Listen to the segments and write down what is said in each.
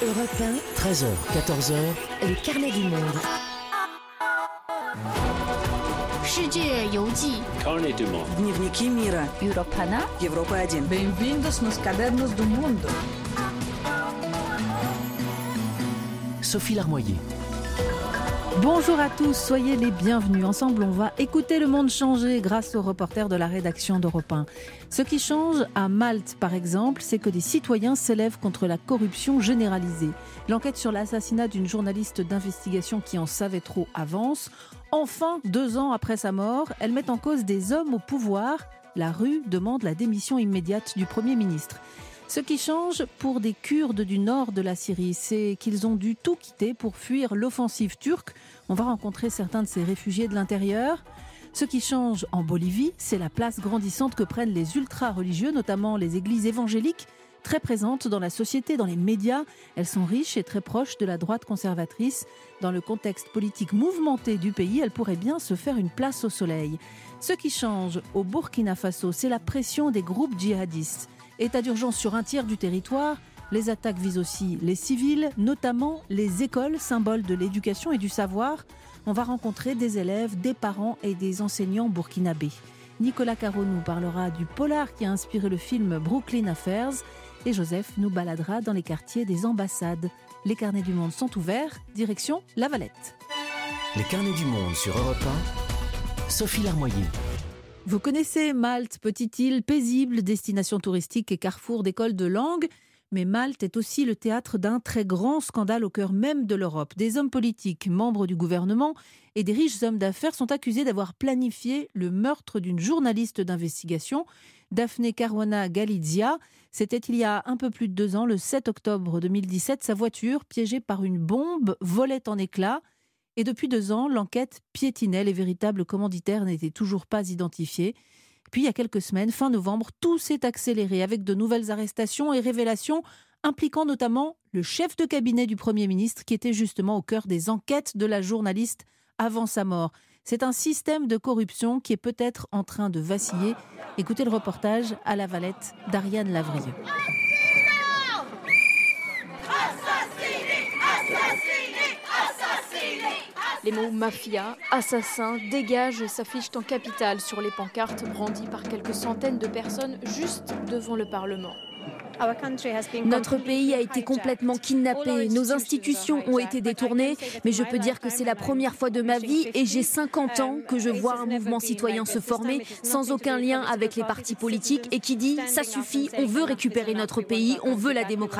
Europe 1, 13h, 14h, le carnet du monde. Carnet du monde. Dnevniki mira. Europa 1. Europa 1. Bem-vindos nos cadernos do mundo. Sophie Larmoyer. Bonjour à tous, soyez les bienvenus. Ensemble, on va écouter le monde changer grâce aux reporters de la rédaction d'Europe 1. Ce qui change à Malte, par exemple, c'est que des citoyens s'élèvent contre la corruption généralisée. L'enquête sur l'assassinat d'une journaliste d'investigation qui en savait trop avance. Enfin, 2 ans après sa mort, elle met en cause des hommes au pouvoir. La rue demande la démission immédiate du Premier ministre. Ce qui change pour des Kurdes du nord de la Syrie, c'est qu'ils ont dû tout quitter pour fuir l'offensive turque. On va rencontrer certains de ces réfugiés de l'intérieur. Ce qui change en Bolivie, c'est la place grandissante que prennent les ultra-religieux, notamment les églises évangéliques, très présentes dans la société, dans les médias. Elles sont riches et très proches de la droite conservatrice. Dans le contexte politique mouvementé du pays, elles pourraient bien se faire une place au soleil. Ce qui change au Burkina Faso, c'est la pression des groupes djihadistes. État d'urgence sur un tiers du territoire, les attaques visent aussi les civils, notamment les écoles, symboles de l'éducation et du savoir. On va rencontrer des élèves, des parents et des enseignants burkinabés. Nicolas Caro nous parlera du polar qui a inspiré le film Brooklyn Affairs et Joseph nous baladera dans les quartiers des ambassades. Les carnets du monde sont ouverts, direction La Valette. Les carnets du monde sur Europe 1, Sophie Larmoyer. Vous connaissez Malte, petite île paisible, destination touristique et carrefour d'écoles de langue. Mais Malte est aussi le théâtre d'un très grand scandale au cœur même de l'Europe. Des hommes politiques, membres du gouvernement et des riches hommes d'affaires sont accusés d'avoir planifié le meurtre d'une journaliste d'investigation, Daphne Caruana Galizia. C'était il y a un peu plus de 2 ans, le 7 octobre 2017. Sa voiture, piégée par une bombe, volait en éclats. Et depuis 2 ans, l'enquête piétinait. Les véritables commanditaires n'étaient toujours pas identifiés. Puis il y a quelques semaines, fin novembre, tout s'est accéléré avec de nouvelles arrestations et révélations impliquant notamment le chef de cabinet du Premier ministre qui était justement au cœur des enquêtes de la journaliste avant sa mort. C'est un système de corruption qui est peut-être en train de vaciller. Écoutez le reportage à La Valette d'Ariane Lavrieux. Les mots mafia, assassin, dégage s'affichent en capitale sur les pancartes brandies par quelques centaines de personnes juste devant le Parlement. Notre pays a été complètement kidnappé, nos institutions ont été détournées, mais je peux dire que c'est la première fois de ma vie et j'ai 50 ans que je vois un mouvement citoyen se former sans aucun lien avec les partis politiques et qui dit « ça suffit, on veut récupérer notre pays, on veut la démocratie ».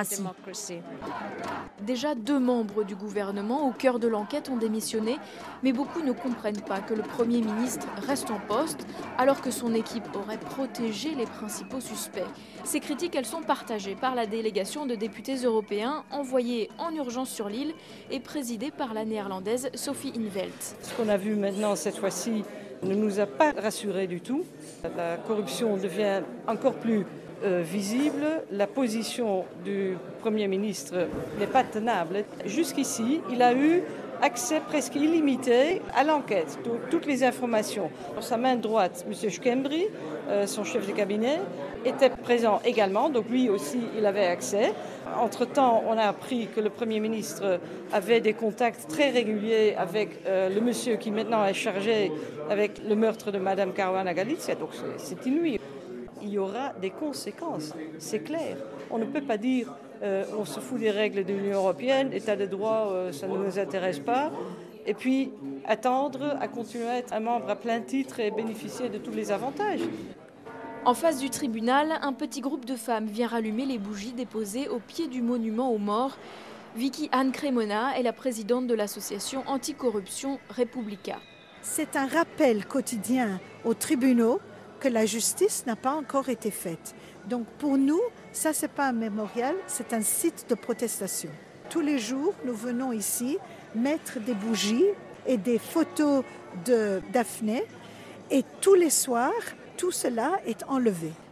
Déjà 2 membres du gouvernement au cœur de l'enquête ont démissionné, mais beaucoup ne comprennent pas que le Premier ministre reste en poste alors que son équipe aurait protégé les principaux suspects. Ces critiques, elles sont partagées par la délégation de députés européens envoyés en urgence sur l'île et présidée par la néerlandaise Sophie in 't Veld. Ce qu'on a vu maintenant cette fois-ci ne nous a pas rassurés du tout. La corruption devient encore plus visible. La position du Premier ministre n'est pas tenable. Jusqu'ici, il a eu accès presque illimité à l'enquête, toutes les informations. Dans sa main droite, M. Schembri, son chef de cabinet, était présent également, donc lui aussi, il avait accès. Entre-temps, on a appris que le Premier ministre avait des contacts très réguliers avec le monsieur qui maintenant est chargé avec le meurtre de Mme Caruana Galizia, donc c'est inouï. Il y aura des conséquences, c'est clair. On ne peut pas dire on se fout des règles de l'Union européenne, état de droit, ça ne nous intéresse pas, et puis attendre à continuer à être un membre à plein titre et bénéficier de tous les avantages. En face du tribunal, un petit groupe de femmes vient rallumer les bougies déposées au pied du monument aux morts. Vicky Anne Cremona est la présidente de l'association anticorruption Republica. C'est un rappel quotidien aux tribunaux que la justice n'a pas encore été faite. Donc pour nous, ça c'est pas un mémorial, c'est un site de protestation. Tous les jours, nous venons ici mettre des bougies et des photos de Daphné et tous les soirs, tout cela est enlevé.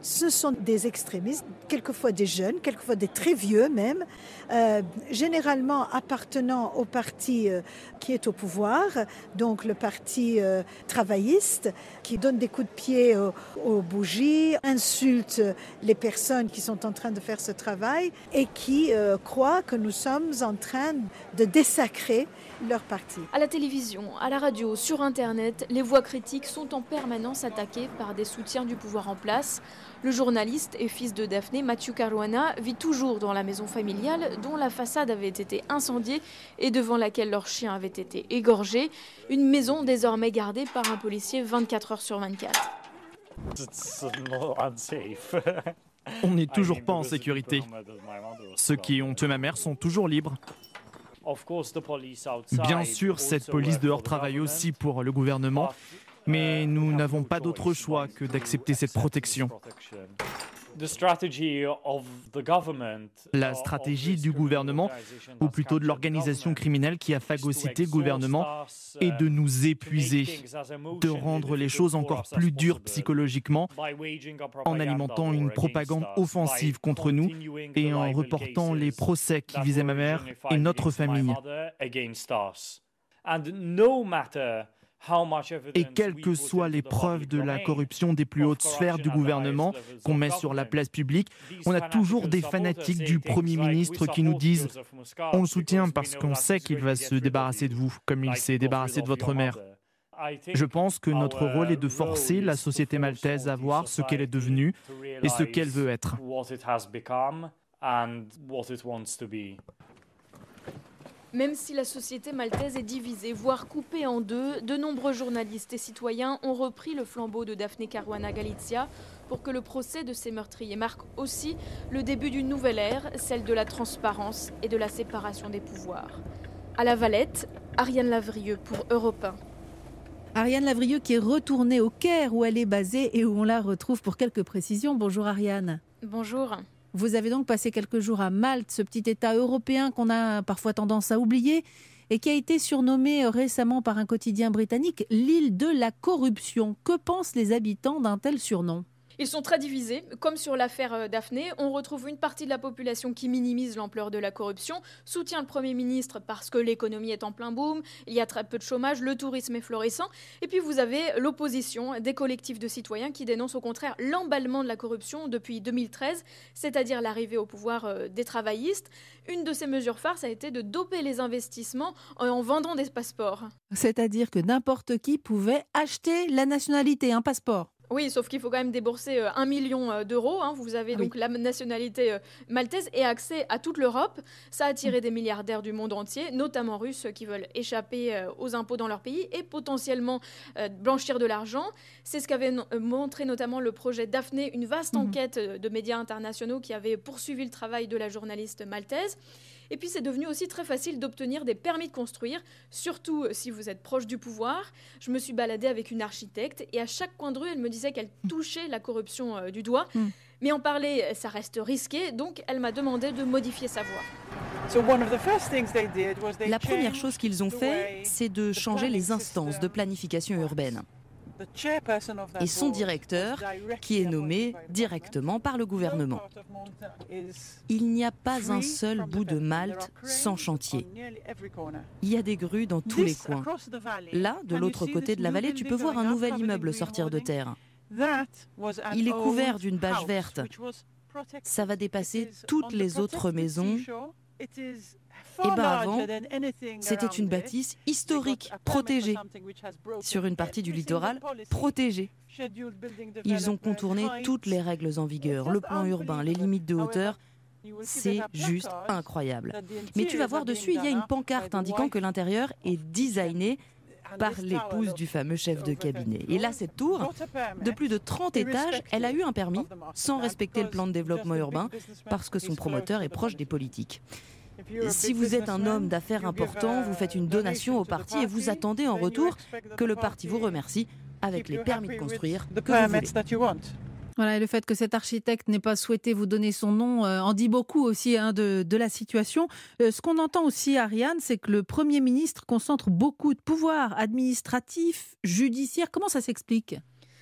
Ce sont des extrémistes, quelquefois des jeunes, quelquefois des très vieux même, généralement appartenant au parti qui est au pouvoir, donc le parti travailliste, qui donne des coups de pied aux bougies, insulte les personnes qui sont en train de faire ce travail et qui croient que nous sommes en train de désacrer leur parti. À la télévision, à la radio, sur Internet, les voix critiques sont en permanence attaquées par des soutiens du pouvoir en place. Le journaliste et fils de Daphné, Matthew Caruana, vit toujours dans la maison familiale dont la façade avait été incendiée et devant laquelle leur chien avait été égorgé. Une maison désormais gardée par un policier 24 heures sur 24. On n'est toujours pas en sécurité. Ceux qui ont tué ma mère sont toujours libres. Bien sûr, cette police dehors travaille aussi pour le gouvernement, mais nous n'avons pas d'autre choix que d'accepter cette protection. La stratégie du gouvernement, ou plutôt de l'organisation criminelle qui a phagocyté le gouvernement, est de nous épuiser, de rendre les choses encore plus dures psychologiquement, en alimentant une propagande offensive contre nous et en reportant les procès qui visaient ma mère et notre famille. Et quelles que soient les preuves de la corruption des plus hautes sphères du gouvernement qu'on met sur la place publique, on a toujours des fanatiques du Premier ministre qui nous disent « On le soutient parce qu'on sait qu'il va se débarrasser de vous, comme il s'est débarrassé de votre mère ». Je pense que notre rôle est de forcer la société maltaise à voir ce qu'elle est devenue et ce qu'elle veut être. Même si la société maltaise est divisée, voire coupée en deux, de nombreux journalistes et citoyens ont repris le flambeau de Daphne Caruana Galizia pour que le procès de ces meurtriers marque aussi le début d'une nouvelle ère, celle de la transparence et de la séparation des pouvoirs. À La Valette, Ariane Lavrieux pour Europe 1. Ariane Lavrieux qui est retournée au Caire où elle est basée et où on la retrouve pour quelques précisions. Bonjour Ariane. Bonjour. Vous avez donc passé quelques jours à Malte, ce petit État européen qu'on a parfois tendance à oublier et qui a été surnommé récemment par un quotidien britannique l'île de la corruption. Que pensent les habitants d'un tel surnom ? Ils sont très divisés. Comme sur l'affaire Daphné, on retrouve une partie de la population qui minimise l'ampleur de la corruption, soutient le Premier ministre parce que l'économie est en plein boom, il y a très peu de chômage, le tourisme est florissant. Et puis vous avez l'opposition, des collectifs de citoyens qui dénoncent au contraire l'emballement de la corruption depuis 2013, c'est-à-dire l'arrivée au pouvoir des travaillistes. Une de ces mesures phares, ça a été de doper les investissements en vendant des passeports. C'est-à-dire que n'importe qui pouvait acheter la nationalité, un passeport. Oui, sauf qu'il faut quand même débourser 1 million d'euros. Vous avez donc la nationalité maltaise et accès à toute l'Europe. Ça a attiré des milliardaires du monde entier, notamment russes, qui veulent échapper aux impôts dans leur pays et potentiellement blanchir de l'argent. C'est ce qu'avait montré notamment le projet Daphné, une vaste enquête de médias internationaux qui avait poursuivi le travail de la journaliste maltaise. Et puis c'est devenu aussi très facile d'obtenir des permis de construire, surtout si vous êtes proche du pouvoir. Je me suis baladée avec une architecte et à chaque coin de rue, elle me disait qu'elle touchait la corruption du doigt. Mais en parler, ça reste risqué, donc elle m'a demandé de modifier sa voix. La première chose qu'ils ont fait, c'est de changer les instances de planification urbaine. Et son directeur, qui est nommé directement par le gouvernement. Il n'y a pas un seul bout de Malte sans chantier. Il y a des grues dans tous les coins. Là, de l'autre côté de la vallée, tu peux voir un nouvel immeuble sortir de terre. Il est couvert d'une bâche verte. Ça va dépasser toutes les autres maisons. Et avant, c'était une bâtisse historique, protégée, sur une partie du littoral, protégée. Ils ont contourné toutes les règles en vigueur, le plan urbain, les limites de hauteur. C'est juste incroyable. Mais tu vas voir dessus, il y a une pancarte indiquant que l'intérieur est designé par l'épouse du fameux chef de cabinet. Et là, cette tour, de plus de 30 étages, elle a eu un permis sans respecter le plan de développement urbain parce que son promoteur est proche des politiques. Si vous êtes un homme d'affaires important, vous faites une donation au parti et vous attendez en retour que le parti vous remercie avec les permis de construire que vous voulez. Voilà, et le fait que cet architecte n'ait pas souhaité vous donner son nom en dit beaucoup aussi de la situation. Ce qu'on entend aussi, Ariane, c'est que le Premier ministre concentre beaucoup de pouvoirs administratifs, judiciaires. Comment ça s'explique ?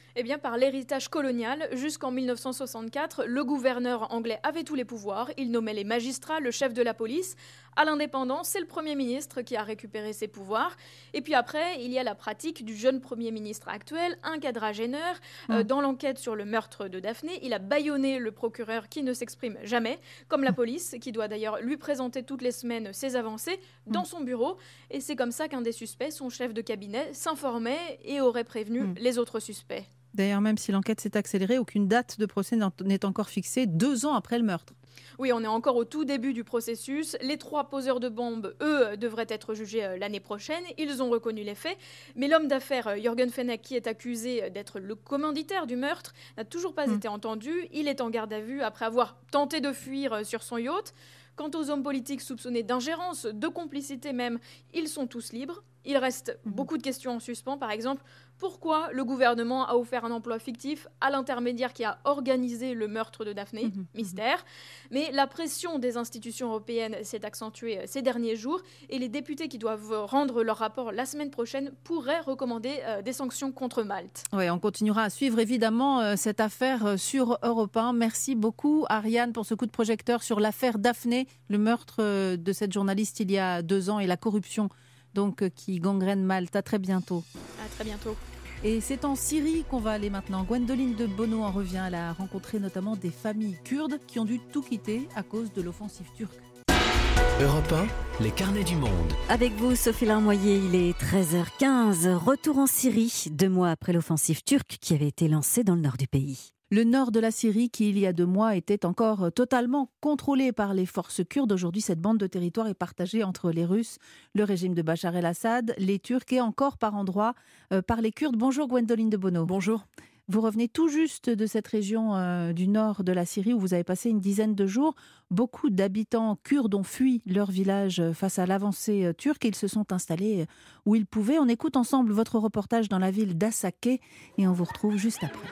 Eh bien, par l'héritage colonial, jusqu'en 1964, le gouverneur anglais avait tous les pouvoirs. Il nommait les magistrats, le chef de la police. À l'indépendance, c'est le Premier ministre qui a récupéré ses pouvoirs. Et puis après, il y a la pratique du jeune Premier ministre actuel, un quadragénaire. Dans l'enquête sur le meurtre de Daphné, il a bâillonné le procureur qui ne s'exprime jamais, comme la police, qui doit d'ailleurs lui présenter toutes les semaines ses avancées dans son bureau. Et c'est comme ça qu'un des suspects, son chef de cabinet, s'informait et aurait prévenu les autres suspects. D'ailleurs, même si l'enquête s'est accélérée, aucune date de procès n'est encore fixée 2 ans après le meurtre. Oui, on est encore au tout début du processus. Les 3 poseurs de bombes, eux, devraient être jugés l'année prochaine. Ils ont reconnu les faits. Mais l'homme d'affaires Jürgen Fenech, qui est accusé d'être le commanditaire du meurtre, n'a toujours pas été entendu. Il est en garde à vue après avoir tenté de fuir sur son yacht. Quant aux hommes politiques soupçonnés d'ingérence, de complicité même, ils sont tous libres. Il reste beaucoup de questions en suspens. Par exemple, pourquoi le gouvernement a offert un emploi fictif à l'intermédiaire qui a organisé le meurtre de Daphné ? Mystère. Mais la pression des institutions européennes s'est accentuée ces derniers jours et les députés qui doivent rendre leur rapport la semaine prochaine pourraient recommander des sanctions contre Malte. Oui, on continuera à suivre évidemment cette affaire sur Europe 1. Merci beaucoup Ariane pour ce coup de projecteur sur l'affaire Daphné, le meurtre de cette journaliste il y a 2 ans et la corruption donc qui gangrène Malte. À très bientôt. À très bientôt. Et c'est en Syrie qu'on va aller maintenant. Gwendoline de Bono en revient. Elle a rencontré notamment des familles kurdes qui ont dû tout quitter à cause de l'offensive turque. Europe 1, les carnets du monde. Avec vous, Sophie Larmoyer, il est 13h15. Retour en Syrie, 2 mois après l'offensive turque qui avait été lancée dans le nord du pays. Le nord de la Syrie, qui il y a 2 mois était encore totalement contrôlé par les forces kurdes. Aujourd'hui, cette bande de territoire est partagée entre les Russes, le régime de Bachar el-Assad, les Turcs et encore par endroits par les Kurdes. Bonjour Gwendoline de Bono. Bonjour. Vous revenez tout juste de cette région du nord de la Syrie où vous avez passé une dizaine de jours. Beaucoup d'habitants kurdes ont fui leur village face à l'avancée turque et ils se sont installés où ils pouvaient. On écoute ensemble votre reportage dans la ville d'Asake et on vous retrouve juste après.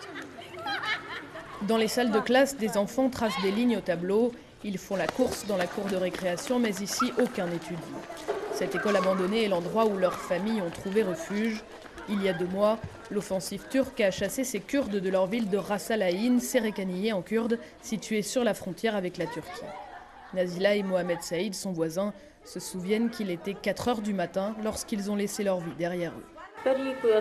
Dans les salles de classe, des enfants tracent des lignes au tableau. Ils font la course dans la cour de récréation, mais ici, aucun n'étudie. Cette école abandonnée est l'endroit où leurs familles ont trouvé refuge. Il y a 2 mois, l'offensive turque a chassé ces Kurdes de leur ville de Ras Al-Ain, Serekaniye en kurde, située sur la frontière avec la Turquie. Nazila et Mohamed Saïd, son voisin, se souviennent qu'il était 4h du matin lorsqu'ils ont laissé leur vie derrière eux.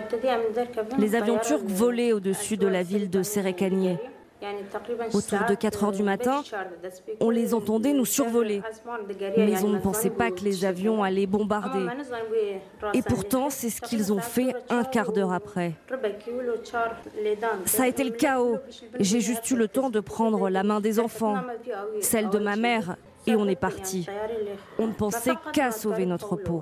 Les avions turcs volaient au-dessus de la ville de Serekaniye. Autour de 4h du matin, on les entendait nous survoler. Mais on ne pensait pas que les avions allaient bombarder. Et pourtant, c'est ce qu'ils ont fait un quart d'heure après. Ça a été le chaos. J'ai juste eu le temps de prendre la main des enfants, celle de ma mère, et on est parti. On ne pensait qu'à sauver notre peau.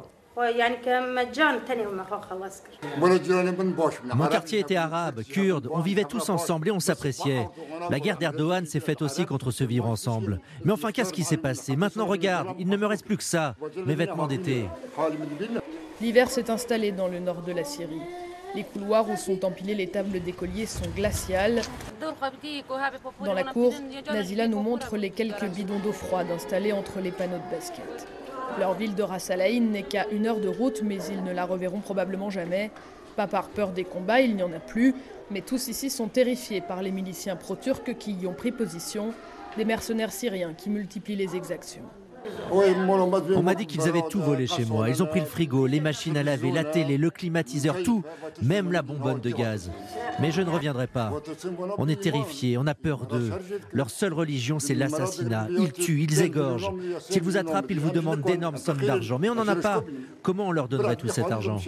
Mon quartier était arabe, kurde, on vivait tous ensemble et on s'appréciait. La guerre d'Erdogan s'est faite aussi contre ce vivre ensemble. Mais enfin, qu'est-ce qui s'est passé? Maintenant, regarde, il ne me reste plus que ça, mes vêtements d'été. L'hiver s'est installé dans le nord de la Syrie. Les couloirs où sont empilées les tables d'écoliers sont glaciales. Dans la cour, Nazila nous montre les quelques bidons d'eau froide installés entre les panneaux de basket. Leur ville de Ras Al-Ain n'est qu'à 1 heure de route, mais ils ne la reverront probablement jamais. Pas par peur des combats, il n'y en a plus, mais tous ici sont terrifiés par les miliciens pro-turcs qui y ont pris position, des mercenaires syriens qui multiplient les exactions. On m'a dit qu'ils avaient tout volé chez moi. Ils ont pris le frigo, les machines à laver, la télé, le climatiseur, tout, même la bonbonne de gaz. Mais je ne reviendrai pas. On est terrifiés, on a peur d'eux. Leur seule religion, c'est l'assassinat. Ils tuent, ils égorgent. S'ils vous attrapent, ils vous demandent d'énormes sommes d'argent. Mais on n'en a pas. Comment on leur donnerait tout cet argent?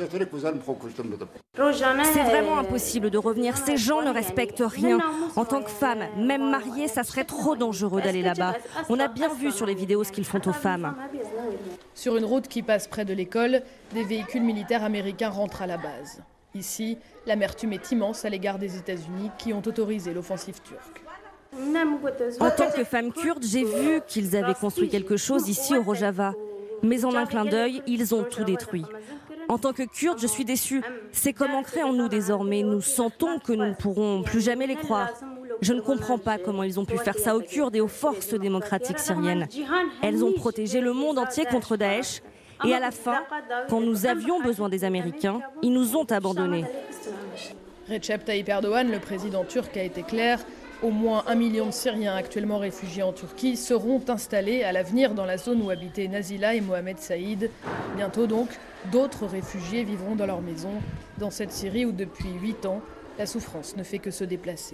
C'est vraiment impossible de revenir. Ces gens ne respectent rien. En tant que femme, même mariée, ça serait trop dangereux d'aller là-bas. On a bien vu sur les vidéos ce qu'ils font aux femmes. Sur une route qui passe près de l'école, des véhicules militaires américains rentrent à la base. Ici, l'amertume est immense à l'égard des États-Unis qui ont autorisé l'offensive turque. En tant que femme kurde, j'ai vu qu'ils avaient construit quelque chose ici au Rojava. Mais en un clin d'œil, ils ont tout détruit. En tant que Kurde, je suis déçue. C'est comme ancré en nous désormais. Nous sentons que nous ne pourrons plus jamais les croire. Je ne comprends pas comment ils ont pu faire ça aux Kurdes et aux forces démocratiques syriennes. Elles ont protégé le monde entier contre Daesh. Et à la fin, quand nous avions besoin des Américains, ils nous ont abandonnés. Recep Tayyip Erdogan, le président turc, a été clair. Au moins 1 million de Syriens actuellement réfugiés en Turquie seront installés à l'avenir dans la zone où habitaient Nazila et Mohamed Saïd. Bientôt donc, d'autres réfugiés vivront dans leur maison, dans cette Syrie où depuis 8 ans, la souffrance ne fait que se déplacer.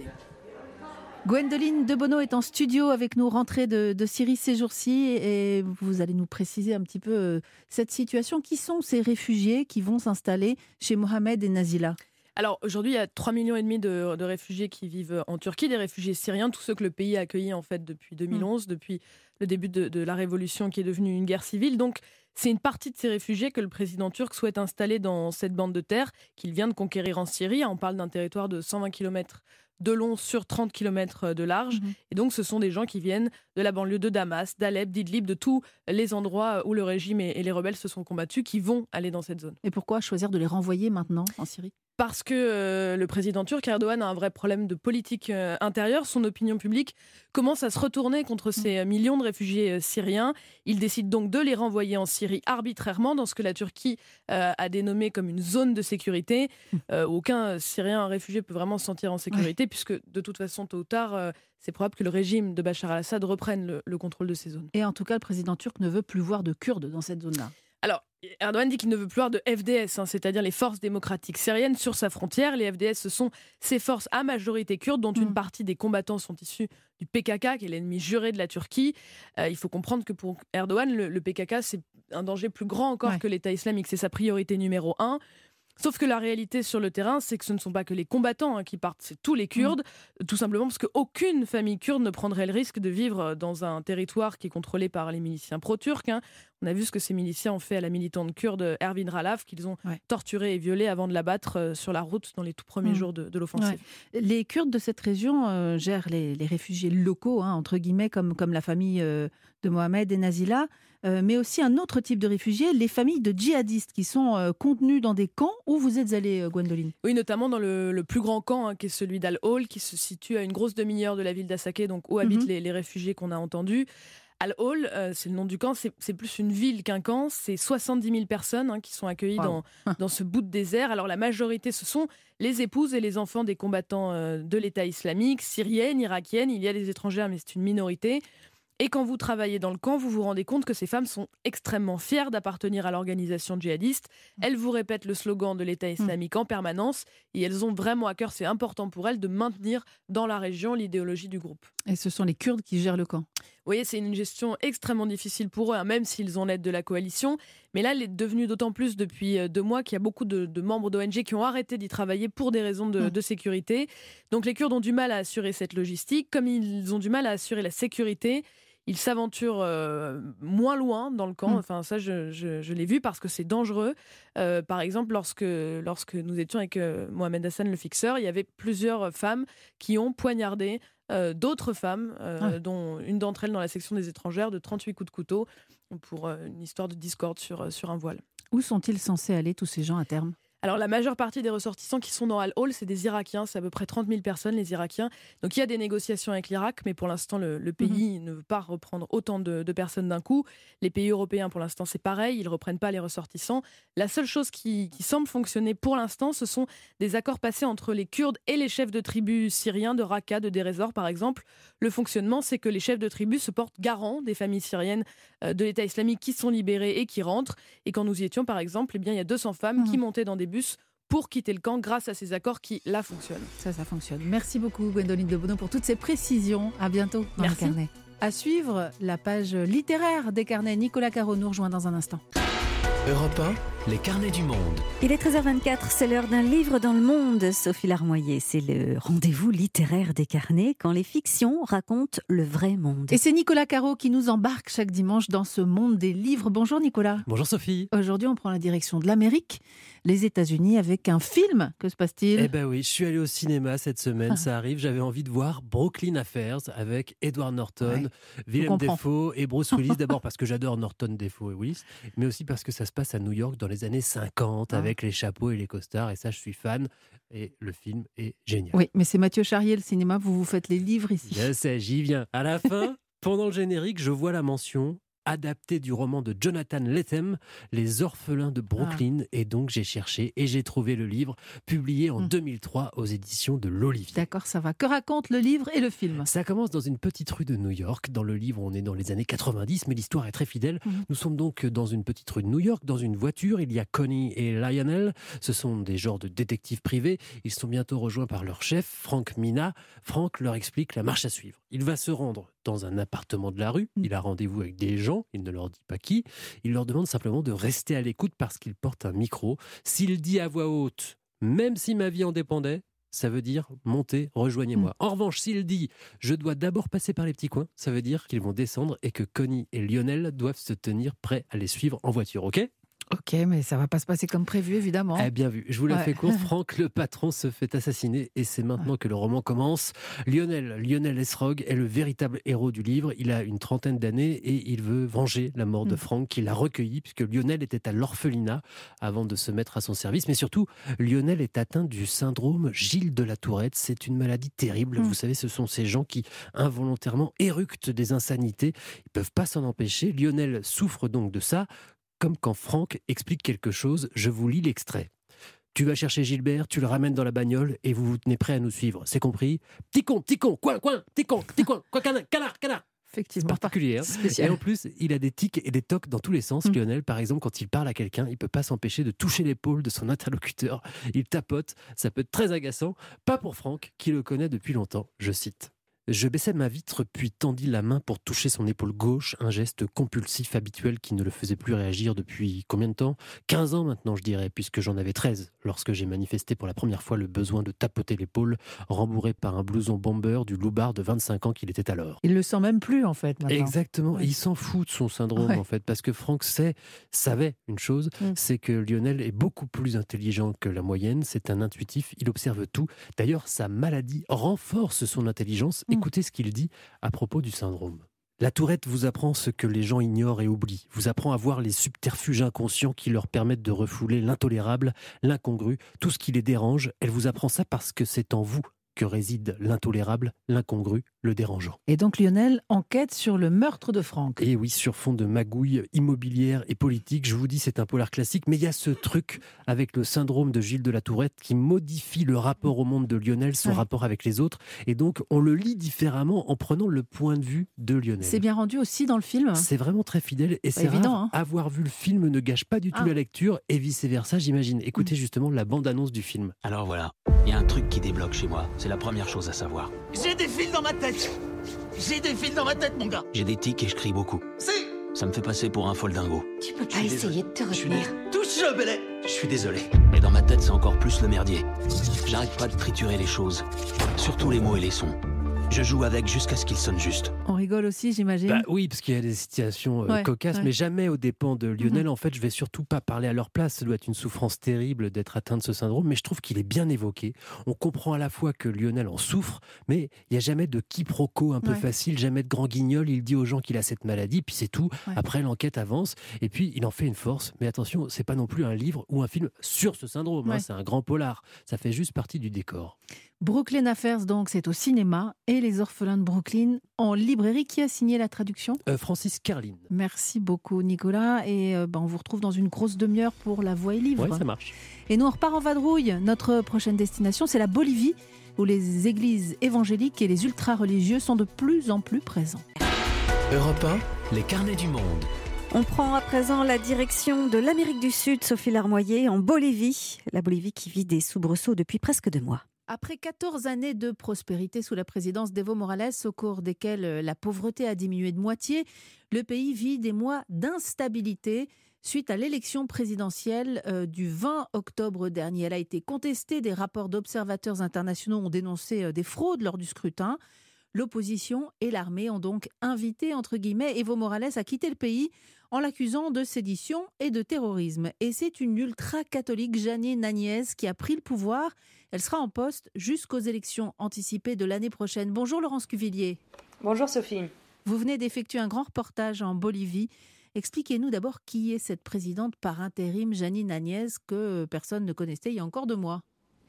Gwendoline Debono est en studio avec nous, rentrée de Syrie ces jours-ci, et vous allez nous préciser un petit peu cette situation. Qui sont ces réfugiés qui vont s'installer chez Mohamed et Nazila ? Alors aujourd'hui, il y a 3,5 millions de réfugiés qui vivent en Turquie, des réfugiés syriens, tous ceux que le pays a accueillis en fait depuis 2011, depuis le début de la révolution qui est devenue une guerre civile. Donc c'est une partie de ces réfugiés que le président turc souhaite installer dans cette bande de terre qu'il vient de conquérir en Syrie. On parle d'un territoire de 120 km de long sur 30 km de large. Et donc ce sont des gens qui viennent de la banlieue de Damas, d'Alep, d'Idlib, de tous les endroits où le régime et les rebelles se sont combattus, qui vont aller dans cette zone. Et pourquoi choisir de les renvoyer maintenant en Syrie ? Parce que le président turc Erdogan a un vrai problème de politique intérieure. Son opinion publique commence à se retourner contre ces millions de réfugiés syriens. Il décide donc de les renvoyer en Syrie arbitrairement, dans ce que la Turquie a dénommé comme une zone de sécurité. Aucun Syrien réfugié peut vraiment se sentir en sécurité, puisque de toute façon, tôt ou tard, c'est probable que le régime de Bachar al-Assad reprenne le contrôle de ces zones. Et en tout cas, le président turc ne veut plus voir de Kurdes dans cette zone-là. Alors, Erdogan dit qu'il ne veut plus voir de FDS, c'est-à-dire les forces démocratiques syriennes, sur sa frontière. Les FDS, ce sont ces forces à majorité kurde, dont une partie des combattants sont issus du PKK, qui est l'ennemi juré de la Turquie. Il faut comprendre que pour Erdogan, le PKK, c'est un danger plus grand encore que l'État islamique. C'est sa priorité numéro 1. Sauf que la réalité sur le terrain, c'est que ce ne sont pas que les combattants qui partent, c'est tous les Kurdes, tout simplement parce qu'aucune famille kurde ne prendrait le risque de vivre dans un territoire qui est contrôlé par les miliciens pro-turcs. On a vu ce que ces miliciens ont fait à la militante kurde Ervin Ralaf, qu'ils ont torturée et violée avant de l'abattre sur la route dans les tout premiers jours de l'offensive. Les Kurdes de cette région gèrent les réfugiés locaux, entre guillemets, comme la famille de Mohamed et Nazila, mais aussi un autre type de réfugiés, les familles de djihadistes qui sont contenues dans des camps. Où vous êtes allée, Gwendoline ? Oui, notamment dans le plus grand camp, qui est celui d'Al-Hol, qui se situe à une grosse demi-heure de la ville d'Assaké, donc où habitent les réfugiés qu'on a entendus. Al-Hol, c'est le nom du camp, c'est plus une ville qu'un camp, c'est 70 000 personnes qui sont accueillies dans ce bout de désert. Alors la majorité, ce sont les épouses et les enfants des combattants de l'État islamique, syriennes, irakiennes, il y a des étrangères mais c'est une minorité. Et quand vous travaillez dans le camp, vous vous rendez compte que ces femmes sont extrêmement fières d'appartenir à l'organisation djihadiste. Elles vous répètent le slogan de l'État islamique en permanence et elles ont vraiment à cœur, c'est important pour elles, de maintenir dans la région l'idéologie du groupe. Et ce sont les Kurdes qui gèrent le camp ? Vous voyez, c'est une gestion extrêmement difficile pour eux, même s'ils ont l'aide de la coalition. Mais là, elle est devenue d'autant plus depuis 2 mois qu'il y a beaucoup de membres d'ONG qui ont arrêté d'y travailler pour des raisons de sécurité. Donc les Kurdes ont du mal à assurer cette logistique. Comme ils ont du mal à assurer la sécurité, ils s'aventurent moins loin dans le camp. Enfin, ça, je l'ai vu parce que c'est dangereux. Par exemple, lorsque nous étions avec Mohamed Hassan, le fixeur, il y avait plusieurs femmes qui ont poignardé d'autres femmes, dont une d'entre elles dans la section des étrangères, de 38 coups de couteau pour une histoire de discorde sur un voile. Où sont-ils censés aller, tous ces gens, à terme ? Alors la majeure partie des ressortissants qui sont dans Al-Hol, c'est des Irakiens, c'est à peu près 30 000 personnes, les Irakiens. Donc il y a des négociations avec l'Irak, mais pour l'instant le pays ne veut pas reprendre autant de personnes d'un coup. Les pays européens pour l'instant c'est pareil, ils ne reprennent pas les ressortissants. La seule chose qui semble fonctionner pour l'instant, ce sont des accords passés entre les Kurdes et les chefs de tribus syriens de Raqqa, de Deir ez-Zor par exemple. Le fonctionnement, c'est que les chefs de tribus se portent garants des familles syriennes de l'État islamique qui sont libérées et qui rentrent. Et quand nous y étions par exemple, il y a 200 femmes qui montaient dans des bus pour quitter le camp grâce à ces accords qui, là, fonctionnent. Ça fonctionne. Merci beaucoup, Gwendoline Debono, pour toutes ces précisions. À bientôt dans les carnets. À suivre, la page littéraire des carnets. Nicolas Caro nous rejoint dans un instant. Europe 1, les carnets du monde. Il est 13h24, c'est l'heure d'un livre dans le monde. Sophie Larmoyer, c'est le rendez-vous littéraire des carnets quand les fictions racontent le vrai monde. Et c'est Nicolas Caro qui nous embarque chaque dimanche dans ce monde des livres. Bonjour Nicolas. Bonjour Sophie. Aujourd'hui, on prend la direction de l'Amérique, les États-Unis, avec un film. Que se passe-t-il ? Eh ben oui, je suis allé au cinéma cette semaine, ça arrive. J'avais envie de voir Brooklyn Affairs avec Edward Norton, Willem Dafoe et Bruce Willis. D'abord parce que j'adore Norton, Dafoe et Willis, mais aussi parce que ça se passe à New York dans les années 50 avec les chapeaux et les costards. Et ça, je suis fan. Et le film est génial. Oui, mais c'est Mathieu Charrier, le cinéma. Vous faites les livres ici. Je sais, j'y viens. À la fin, pendant le générique, je vois la mention adapté du roman de Jonathan Lethem, Les orphelins de Brooklyn. Et donc j'ai cherché et j'ai trouvé le livre, publié en 2003 aux éditions de l'Olivier. D'accord, ça va. Que raconte le livre et le film ? Ça commence dans une petite rue de New York. Dans le livre, on est dans les années 90, mais l'histoire est très fidèle. Nous sommes donc dans une petite rue de New York, dans une voiture. Il y a Connie et Lionel. Ce sont des genres de détectives privés. Ils sont bientôt rejoints par leur chef, Frank Mina. Frank leur explique la marche à suivre. Il va se rendre dans un appartement de la rue. Il a rendez-vous avec des gens. Il ne leur dit pas qui. Il leur demande simplement de rester à l'écoute parce qu'il porte un micro. S'il dit à voix haute, même si ma vie en dépendait, ça veut dire montez, rejoignez-moi. En revanche, s'il dit je dois d'abord passer par les petits coins, ça veut dire qu'ils vont descendre et que Connie et Lionel doivent se tenir prêts à les suivre en voiture, ok ? Ok, mais ça va pas se passer comme prévu, évidemment. Bien vu. Je vous la fais court. Frank, le patron, se fait assassiner et c'est maintenant que le roman commence. Lionel Esrog est le véritable héros du livre. Il a une trentaine d'années et il veut venger la mort de Frank, qu'il a recueilli, puisque Lionel était à l'orphelinat avant de se mettre à son service. Mais surtout, Lionel est atteint du syndrome Gilles de la Tourette. C'est une maladie terrible. Vous savez, ce sont ces gens qui involontairement éructent des insanités. Ils ne peuvent pas s'en empêcher. Lionel souffre donc de ça. Comme quand Franck explique quelque chose, je vous lis l'extrait. Tu vas chercher Gilbert, tu le ramènes dans la bagnole et vous vous tenez prêt à nous suivre. C'est compris ? Petit con, coin, petit con, canard. Effectivement. C'est particulier. Et en plus, il a des tics et des tocs dans tous les sens. Lionel, par exemple, quand il parle à quelqu'un, il ne peut pas s'empêcher de toucher l'épaule de son interlocuteur. Il tapote, ça peut être très agaçant. Pas pour Franck, qui le connaît depuis longtemps. Je cite. Je baissai ma vitre puis tendis la main pour toucher son épaule gauche, un geste compulsif habituel qui ne le faisait plus réagir depuis combien de temps ? 15 ans maintenant, je dirais, puisque j'en avais 13, lorsque j'ai manifesté pour la première fois le besoin de tapoter l'épaule, rembourré par un blouson bomber du loupard de 25 ans qu'il était alors. Il le sent même plus, en fait, maintenant. Exactement, ouais. Il s'en fout de son syndrome, en fait, parce que Franck savait une chose, c'est que Lionel est beaucoup plus intelligent que la moyenne, c'est un intuitif, il observe tout. D'ailleurs, sa maladie renforce son intelligence. Écoutez ce qu'il dit à propos du syndrome. La Tourette vous apprend ce que les gens ignorent et oublient, vous apprend à voir les subterfuges inconscients qui leur permettent de refouler l'intolérable, l'incongru, tout ce qui les dérange. Elle vous apprend ça parce que c'est en vous que réside l'intolérable, l'incongru, le dérangeant. Et donc Lionel enquête sur le meurtre de Franck. Et oui, sur fond de magouille immobilière et politique. Je vous dis, c'est un polar classique, mais il y a ce truc avec le syndrome de Gilles de la Tourette qui modifie le rapport au monde de Lionel, son rapport avec les autres. Et donc, on le lit différemment en prenant le point de vue de Lionel. C'est bien rendu aussi dans le film. C'est vraiment très fidèle et c'est évident, rare. Avoir vu le film ne gâche pas du tout la lecture et vice-versa, j'imagine. Écoutez justement la bande-annonce du film. Alors voilà, il y a un truc qui débloque chez moi. C'est la première chose à savoir. J'ai des fils dans ma tête. J'ai des fils dans ma tête, mon gars. J'ai des tics et je crie beaucoup. Ça me fait passer pour un foldingo. Tu peux pas essayer de te retenir. Touche-le, Bellet. Je suis désolé. Mais dans ma tête, c'est encore plus le merdier. J'arrête pas de triturer les choses. Surtout les mots et les sons. Je joue avec jusqu'à ce qu'ils sonnent juste. On rigole aussi, j'imagine. Oui, parce qu'il y a des situations cocasses, mais jamais aux dépens de Lionel. En fait, je vais surtout pas parler à leur place. Ça doit être une souffrance terrible d'être atteint de ce syndrome, mais je trouve qu'il est bien évoqué. On comprend à la fois que Lionel en souffre, mais il n'y a jamais de quiproquo un peu facile, jamais de grand guignol. Il dit aux gens qu'il a cette maladie, puis c'est tout. Après, l'enquête avance, et puis il en fait une force. Mais attention, c'est pas non plus un livre ou un film sur ce syndrome. C'est un grand polar. Ça fait juste partie du décor. Brooklyn Affairs, donc, c'est au cinéma, et Les Orphelins de Brooklyn en librairie. Qui a signé la traduction ? Francis Carlin. Merci beaucoup, Nicolas. Et on vous retrouve dans une grosse demi-heure pour La Voix et Livre. Oui, ça marche. Et nous, on repart en vadrouille. Notre prochaine destination, c'est la Bolivie, où les églises évangéliques et les ultra-religieux sont de plus en plus présents. Europe 1, les carnets du monde. On prend à présent la direction de l'Amérique du Sud, Sophie Larmoyer, en Bolivie. La Bolivie qui vit des soubresauts depuis presque 2 mois. Après 14 années de prospérité sous la présidence d'Evo Morales, au cours desquelles la pauvreté a diminué de moitié, le pays vit des mois d'instabilité suite à l'élection présidentielle du 20 octobre dernier. Elle a été contestée, des rapports d'observateurs internationaux ont dénoncé des fraudes lors du scrutin. L'opposition et l'armée ont donc invité, entre guillemets, Evo Morales à quitter le pays en l'accusant de sédition et de terrorisme. Et c'est une ultra-catholique, Janine Áñez, qui a pris le pouvoir. Elle sera en poste jusqu'aux élections anticipées de l'année prochaine. Bonjour Laurence Cuvillier. Bonjour Sophie. Vous venez d'effectuer un grand reportage en Bolivie. Expliquez-nous d'abord qui est cette présidente par intérim, Janine Áñez, que personne ne connaissait il y a encore 2 mois.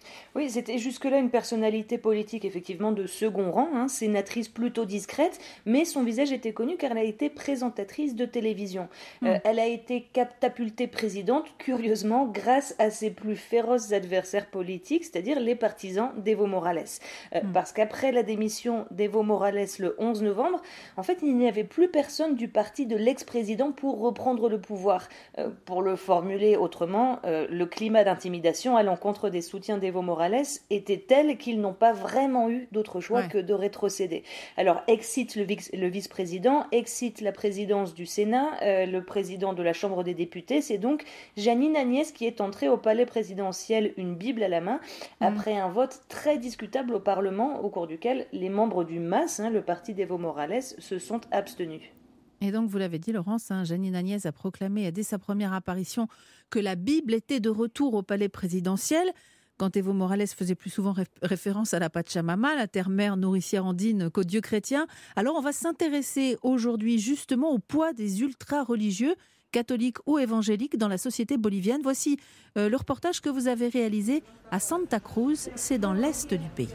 Oui, c'était jusque-là une personnalité politique effectivement de second rang, sénatrice plutôt discrète, mais son visage était connu car elle a été présentatrice de télévision. Elle a été catapultée présidente, curieusement, grâce à ses plus féroces adversaires politiques, c'est-à-dire les partisans d'Evo Morales. Parce qu'après la démission d'Evo Morales le 11 novembre, en fait, il n'y avait plus personne du parti de l'ex-président pour reprendre le pouvoir. Pour le formuler autrement, le climat d'intimidation à l'encontre des soutiens d'Evo Morales était tel qu'ils n'ont pas vraiment eu d'autre choix que de rétrocéder. Alors, excite le vice-président, excite la présidence du Sénat, le président de la Chambre des députés. C'est donc Jeanine Agnès qui est entrée au palais présidentiel, une Bible à la main, après un vote très discutable au Parlement, au cours duquel les membres du MAS, le parti d'Evo Morales, se sont abstenus. Et donc, vous l'avez dit, Laurence, Jeanine Agnès a proclamé dès sa première apparition que la Bible était de retour au palais présidentiel. Quand Evo Morales faisait plus souvent référence à la Pachamama, la terre-mère nourricière andine, qu'aux dieux chrétiens. Alors, on va s'intéresser aujourd'hui justement au poids des ultra-religieux, catholiques ou évangéliques, dans la société bolivienne. Voici le reportage que vous avez réalisé à Santa Cruz, c'est dans l'est du pays.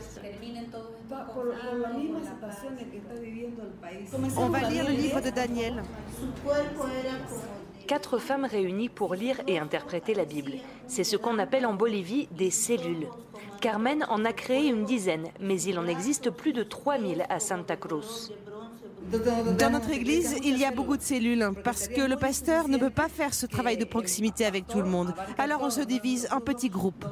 On va lire le livre de Daniel. 4 femmes réunies pour lire et interpréter la Bible. C'est ce qu'on appelle en Bolivie des cellules. Carmen en a créé une dizaine, mais il en existe plus de 3000 à Santa Cruz. Dans notre église, il y a beaucoup de cellules parce que le pasteur ne peut pas faire ce travail de proximité avec tout le monde. Alors on se divise en petits groupes.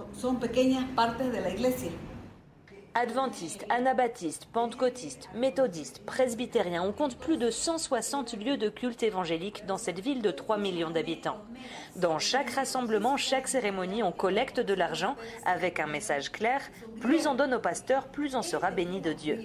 Adventistes, anabaptistes, pentecôtistes, méthodistes, presbytériens, on compte plus de 160 lieux de culte évangélique dans cette ville de 3 millions d'habitants. Dans chaque rassemblement, chaque cérémonie, on collecte de l'argent avec un message clair. Plus on donne au pasteur, plus on sera béni de Dieu.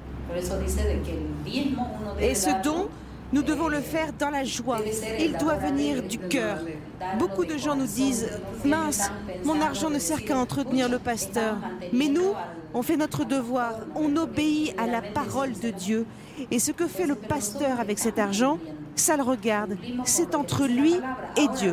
Et ce don, nous devons le faire dans la joie. Il doit venir du cœur. Beaucoup de gens nous disent « Mince, mon argent ne sert qu'à entretenir le pasteur. » Mais nous, on fait notre devoir. On obéit à la parole de Dieu. Et ce que fait le pasteur avec cet argent, ça le regarde. C'est entre lui et Dieu.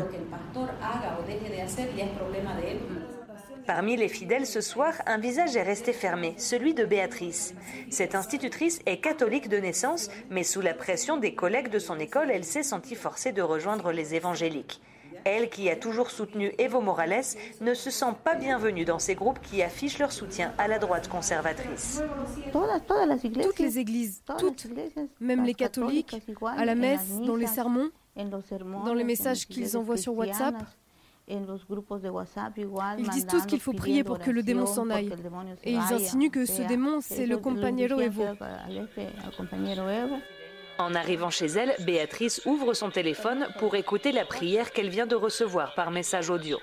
Parmi les fidèles ce soir, un visage est resté fermé, celui de Béatrice. Cette institutrice est catholique de naissance, mais sous la pression des collègues de son école, elle s'est sentie forcée de rejoindre les évangéliques. Elle, qui a toujours soutenu Evo Morales, ne se sent pas bienvenue dans ces groupes qui affichent leur soutien à la droite conservatrice. Toutes les églises, toutes, même les catholiques, à la messe, dans les sermons, dans les messages qu'ils envoient sur WhatsApp, ils disent tous qu'il faut prier pour que le démon s'en aille. Et ils insinuent que ce démon, c'est le compañero Evo. En arrivant chez elle, Béatrice ouvre son téléphone pour écouter la prière qu'elle vient de recevoir par message audio.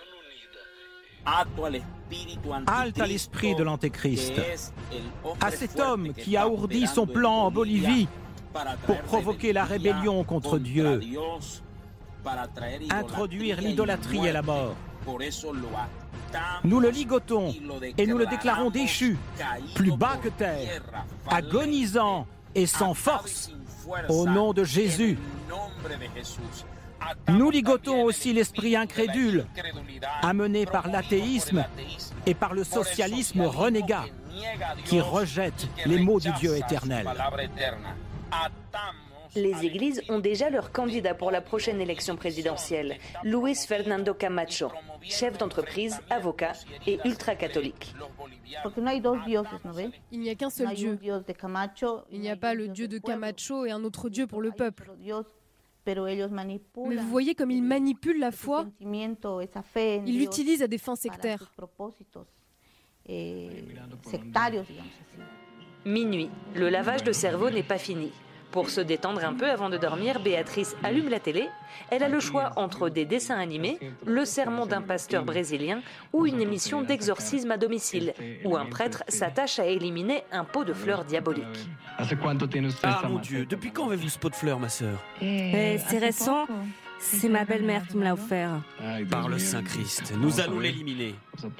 Halte à l'esprit de l'Antéchrist, à cet homme qui a ourdi son plan en Bolivie pour provoquer la rébellion contre Dieu, introduire l'idolâtrie et la mort. Nous le ligotons et nous le déclarons déchu, plus bas que terre, agonisant et sans force, au nom de Jésus. Nous ligotons aussi l'esprit incrédule, amené par l'athéisme et par le socialisme renégat, qui rejette les mots du Dieu éternel. Les églises ont déjà leur candidat pour la prochaine élection présidentielle, Luis Fernando Camacho, chef d'entreprise, avocat et ultra-catholique. Il n'y a qu'un seul Dieu. Il n'y a pas le Dieu de Camacho et un autre Dieu pour le peuple. Mais vous voyez comme ils manipulent la foi. Ils l'utilisent à des fins sectaires. Minuit, le lavage de cerveau n'est pas fini. Pour se détendre un peu avant de dormir, Béatrice allume la télé. Elle a le choix entre des dessins animés, le sermon d'un pasteur brésilien ou une émission d'exorcisme à domicile, où un prêtre s'attache à éliminer un pot de fleurs diaboliques. Ah mon Dieu, depuis quand avez-vous ce pot de fleurs, ma sœur? C'est récent, c'est ma belle-mère qui me l'a offert. Par le Saint-Christ, nous allons l'éliminer.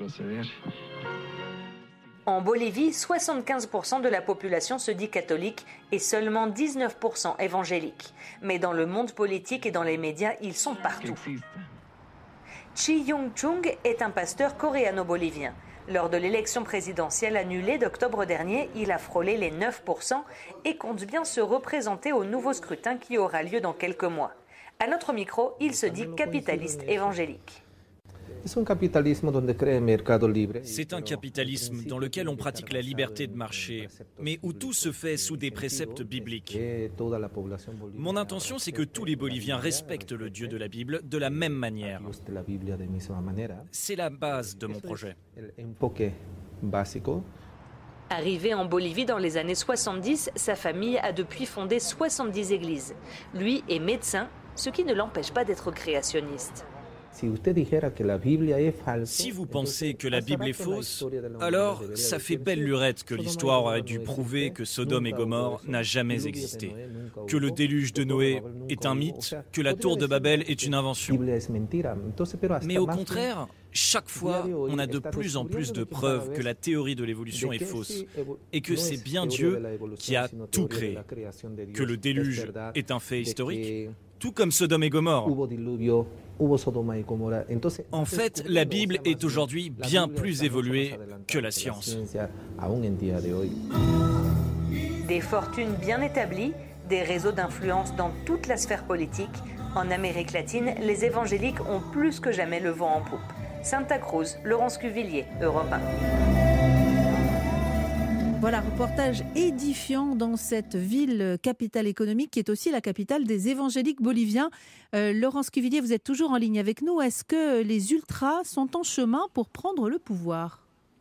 En Bolivie, 75% de la population se dit catholique et seulement 19% évangélique. Mais dans le monde politique et dans les médias, ils sont partout. Chi Yung Chung est un pasteur coréano-bolivien. Lors de l'élection présidentielle annulée d'octobre dernier, il a frôlé les 9% et compte bien se représenter au nouveau scrutin qui aura lieu dans quelques mois. À notre micro, il se dit capitaliste évangélique. C'est un capitalisme dans lequel on pratique la liberté de marché, mais où tout se fait sous des préceptes bibliques. Mon intention, c'est que tous les Boliviens respectent le Dieu de la Bible de la même manière. C'est la base de mon projet. Arrivé en Bolivie dans les années 70, sa famille a depuis fondé 70 églises. Lui est médecin, ce qui ne l'empêche pas d'être créationniste. Si vous pensez que la Bible est fausse, alors ça fait belle lurette que l'histoire aurait dû prouver que Sodome et Gomorrhe n'a jamais existé, que le déluge de Noé est un mythe, que la tour de Babel est une invention. Mais au contraire, chaque fois, on a de plus en plus de preuves que la théorie de l'évolution est fausse et que c'est bien Dieu qui a tout créé, que le déluge est un fait historique, tout comme Sodome et Gomorrhe. En fait, la Bible est aujourd'hui bien plus évoluée que la science. Des fortunes bien établies, des réseaux d'influence dans toute la sphère politique. En Amérique latine, les évangéliques ont plus que jamais le vent en poupe. Santa Cruz, Laurence Cuvillier, Europe 1. Voilà, reportage édifiant dans cette ville capitale économique qui est aussi la capitale des évangéliques boliviens. Laurence Cuvillier, vous êtes toujours en ligne avec nous. Est-ce que les ultras sont en chemin pour prendre le pouvoir ?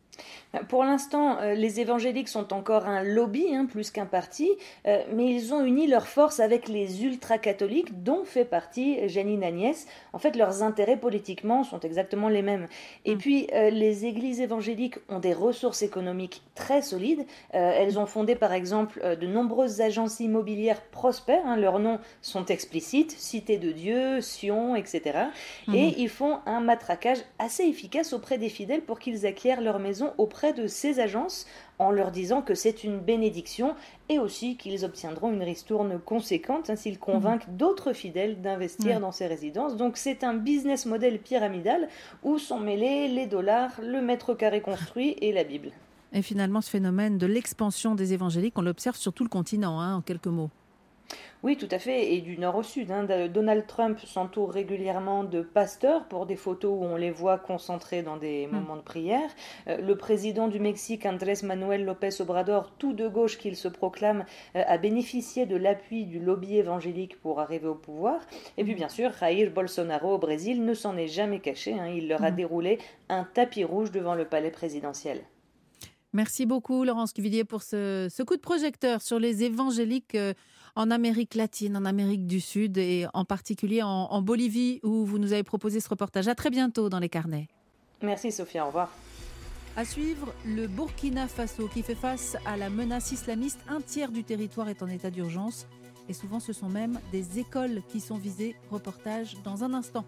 Pour l'instant, les évangéliques sont encore un lobby, plus qu'un parti, mais ils ont uni leurs forces avec les ultra-catholiques, dont fait partie Jeanine Áñez. En fait, leurs intérêts politiquement sont exactement les mêmes. Et puis, les églises évangéliques ont des ressources économiques très solides. Elles ont fondé, par exemple, de nombreuses agences immobilières prospères. Leurs noms sont explicites, Cité de Dieu, Sion, etc. Et ils font un matraquage assez efficace auprès des fidèles pour qu'ils acquièrent leur maison auprès de ces agences en leur disant que c'est une bénédiction et aussi qu'ils obtiendront une ristourne conséquente s'ils convainquent d'autres fidèles d'investir dans ces résidences. Donc c'est un business model pyramidal où sont mêlés les dollars, le mètre carré construit et la Bible. Et finalement, ce phénomène de l'expansion des évangéliques, on l'observe sur tout le continent, en quelques mots. Oui, tout à fait, et du nord au sud. Donald Trump s'entoure régulièrement de pasteurs pour des photos où on les voit concentrés dans des moments de prière. Le président du Mexique, Andrés Manuel López Obrador, tout de gauche qu'il se proclame, a bénéficié de l'appui du lobby évangélique pour arriver au pouvoir. Et puis bien sûr, Jair Bolsonaro au Brésil ne s'en est jamais caché. Il leur a déroulé un tapis rouge devant le palais présidentiel. Merci beaucoup Laurence Cuvillier pour ce coup de projecteur sur les évangéliques en Amérique latine, en Amérique du Sud et en particulier en Bolivie où vous nous avez proposé ce reportage. À très bientôt dans les carnets. Merci Sophia, au revoir. À suivre, le Burkina Faso qui fait face à la menace islamiste. Un tiers du territoire est en état d'urgence et souvent ce sont même des écoles qui sont visées. Reportage dans un instant.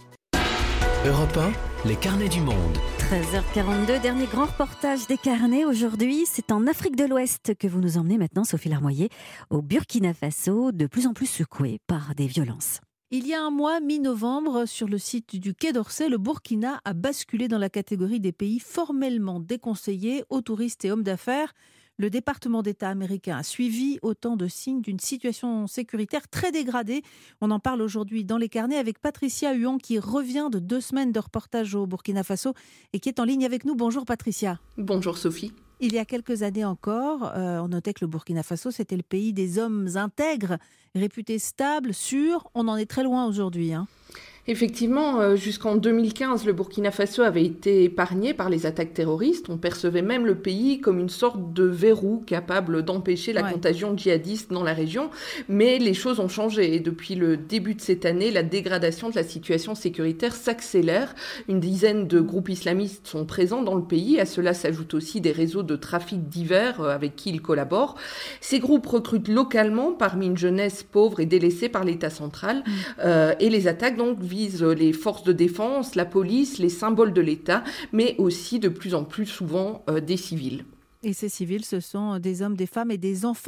Europe 1, les carnets du monde. 13h42, dernier grand reportage des carnets. Aujourd'hui, c'est en Afrique de l'Ouest que vous nous emmenez maintenant, Sophie Larmoyer, au Burkina Faso, de plus en plus secoué par des violences. Il y a un mois, mi-novembre, sur le site du Quai d'Orsay, le Burkina a basculé dans la catégorie des pays formellement déconseillés aux touristes et hommes d'affaires. Le département d'État américain a suivi autant de signes d'une situation sécuritaire très dégradée. On en parle aujourd'hui dans les carnets avec Patricia Huon qui revient de 2 semaines de reportage au Burkina Faso et qui est en ligne avec nous. Bonjour Patricia. Bonjour Sophie. Il y a quelques années encore, on notait que le Burkina Faso, c'était le pays des hommes intègres, réputés stables, sûrs. On en est très loin aujourd'hui. Effectivement, jusqu'en 2015, le Burkina Faso avait été épargné par les attaques terroristes. On percevait même le pays comme une sorte de verrou capable d'empêcher la contagion djihadiste dans la région. Mais les choses ont changé et depuis le début de cette année, la dégradation de la situation sécuritaire s'accélère. Une dizaine de groupes islamistes sont présents dans le pays. À cela s'ajoutent aussi des réseaux de trafic divers avec qui ils collaborent. Ces groupes recrutent localement parmi une jeunesse pauvre et délaissée par l'État central. Et les attaques donc visent les forces de défense, la police, les symboles de l'État, mais aussi de plus en plus souvent des civils. Et ces civils, ce sont des hommes, des femmes et des enfants